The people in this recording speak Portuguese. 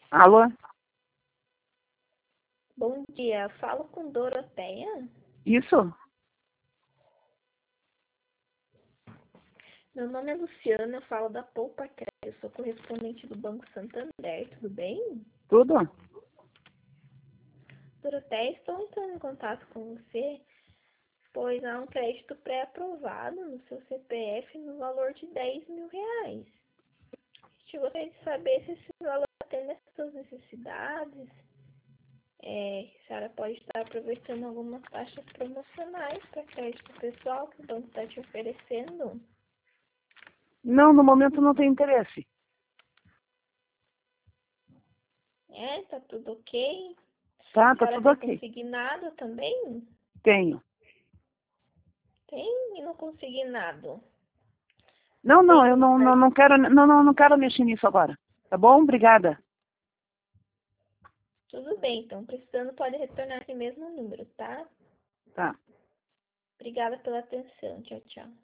Alô? Bom dia, falo com Doroteia. Isso? Meu nome é Luciana, eu falo da Poupa Crédito, eu sou correspondente do Banco Santander, tudo bem? Tudo? Doroteia, estou entrando em contato com você, pois há um crédito pré-aprovado no seu CPF no valor de R$ 10.000. Eu gostaria de saber se esse valor atende às suas necessidades, se a senhora pode estar aproveitando algumas taxas promocionais para crédito pessoal que o banco está te oferecendo. Não, no momento não tem interesse. Tá tudo ok? Tá A senhora tudo tem ok. consignado também? Tenho. Tem e não consignado. Não, eu Tem, não quero, não quero mexer nisso agora. Tá bom? Obrigada. tudo bem, então precisando pode retornar esse mesmo número, tá? Tá. Obrigada pela atenção. Tchau, tchau.